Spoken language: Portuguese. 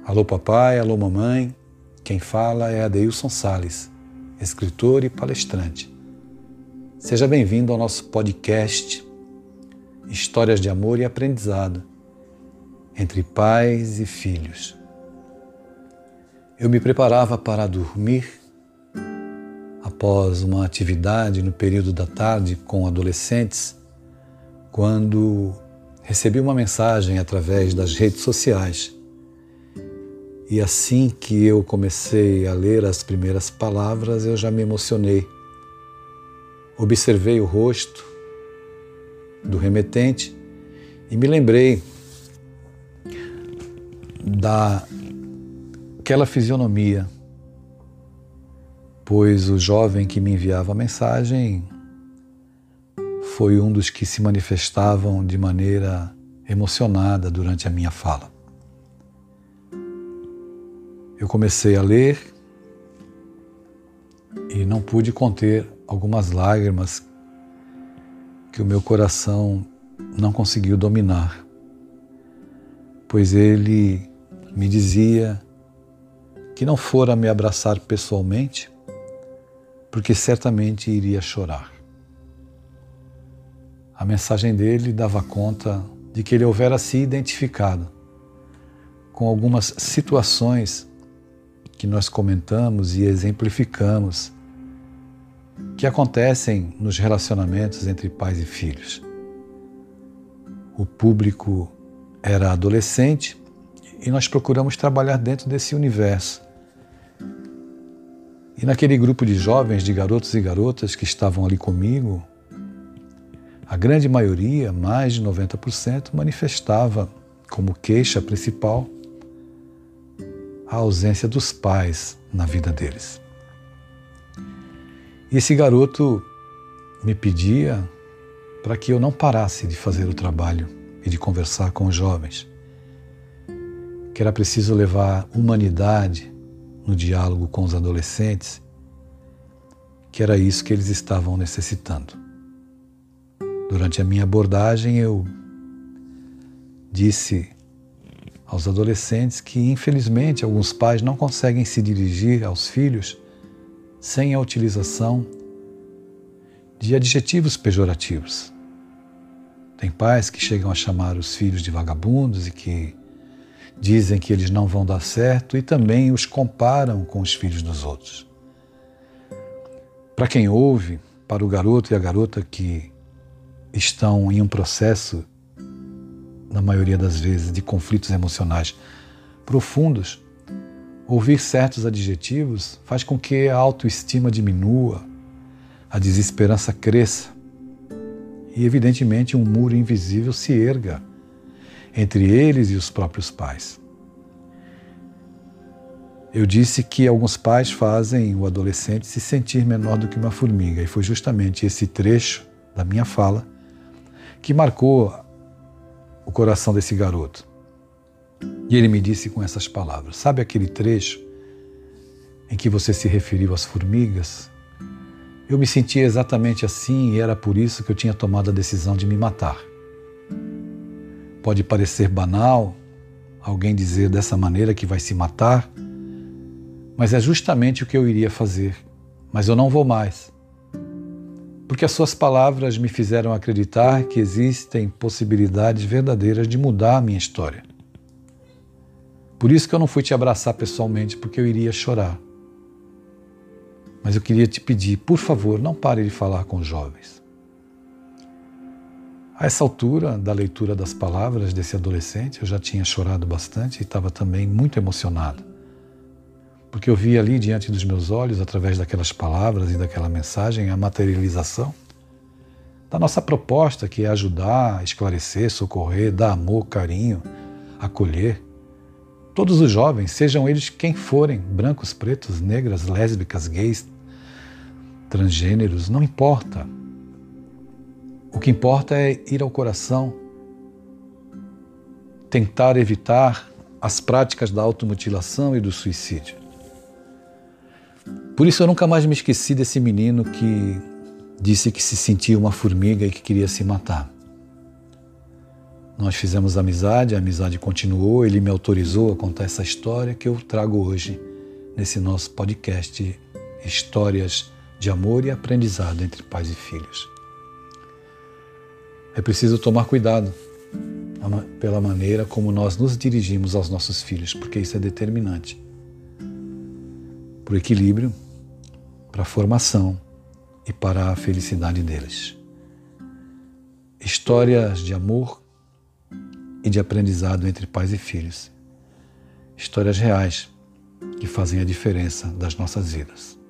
Alô papai, alô mamãe, quem fala é Adeilson Sales, escritor e palestrante. Seja bem-vindo ao nosso podcast Histórias de Amor e Aprendizado entre pais e filhos. Eu me preparava para dormir após uma atividade no período da tarde com adolescentes, quando recebi uma mensagem através das redes sociais. E assim que eu comecei a ler as primeiras palavras, eu já me emocionei. Observei o rosto do remetente e me lembrei daquela fisionomia, pois o jovem que me enviava a mensagem foi um dos que se manifestavam de maneira emocionada durante a minha fala. Eu comecei a ler e não pude conter algumas lágrimas que o meu coração não conseguiu dominar, pois ele me dizia que não fora me abraçar pessoalmente, porque certamente iria chorar. A mensagem dele dava conta de que ele houvera se identificado com algumas situações que nós comentamos e exemplificamos que acontecem nos relacionamentos entre pais e filhos. O público era adolescente e nós procuramos trabalhar dentro desse universo. E naquele grupo de jovens, de garotos e garotas que estavam ali comigo, a grande maioria, mais de 90%, manifestava como queixa principal a ausência dos pais na vida deles. E esse garoto me pedia para que eu não parasse de fazer o trabalho e de conversar com os jovens, que era preciso levar humanidade no diálogo com os adolescentes, que era isso que eles estavam necessitando. Durante a minha abordagem, eu disse aos adolescentes que, infelizmente, alguns pais não conseguem se dirigir aos filhos sem a utilização de adjetivos pejorativos. Tem pais que chegam a chamar os filhos de vagabundos e que dizem que eles não vão dar certo e também os comparam com os filhos dos outros. Para quem ouve, para o garoto e a garota que estão em um processo, na maioria das vezes, de conflitos emocionais profundos, ouvir certos adjetivos faz com que a autoestima diminua, a desesperança cresça e, evidentemente, um muro invisível se erga entre eles e os próprios pais. Eu disse que alguns pais fazem o adolescente se sentir menor do que uma formiga, e foi justamente esse trecho da minha fala que marcou o coração desse garoto. E ele me disse com essas palavras: sabe aquele trecho em que você se referiu às formigas? Eu me sentia exatamente assim e era por isso que eu tinha tomado a decisão de me matar. Pode parecer banal alguém dizer dessa maneira que vai se matar, mas é justamente o que eu iria fazer. Mas eu não vou mais. Porque as suas palavras me fizeram acreditar que existem possibilidades verdadeiras de mudar a minha história. Por isso que eu não fui te abraçar pessoalmente, porque eu iria chorar. Mas eu queria te pedir, por favor, não pare de falar com os jovens. A essa altura da leitura das palavras desse adolescente, eu já tinha chorado bastante e estava também muito emocionado. Porque eu vi ali diante dos meus olhos, através daquelas palavras e daquela mensagem, a materialização da nossa proposta, que é ajudar, esclarecer, socorrer, dar amor, carinho, acolher. Todos os jovens, sejam eles quem forem, brancos, pretos, negras, lésbicas, gays, transgêneros, não importa. O que importa é ir ao coração, tentar evitar as práticas da automutilação e do suicídio. Por isso eu nunca mais me esqueci desse menino que disse que se sentia uma formiga e que queria se matar. Nós fizemos amizade, a amizade continuou, ele me autorizou a contar essa história que eu trago hoje nesse nosso podcast Histórias de Amor e Aprendizado entre Pais e Filhos. É preciso tomar cuidado pela maneira como nós nos dirigimos aos nossos filhos, porque isso é determinante para o equilíbrio, para a formação e para a felicidade deles. Histórias de amor e de aprendizado entre pais e filhos. Histórias reais que fazem a diferença das nossas vidas.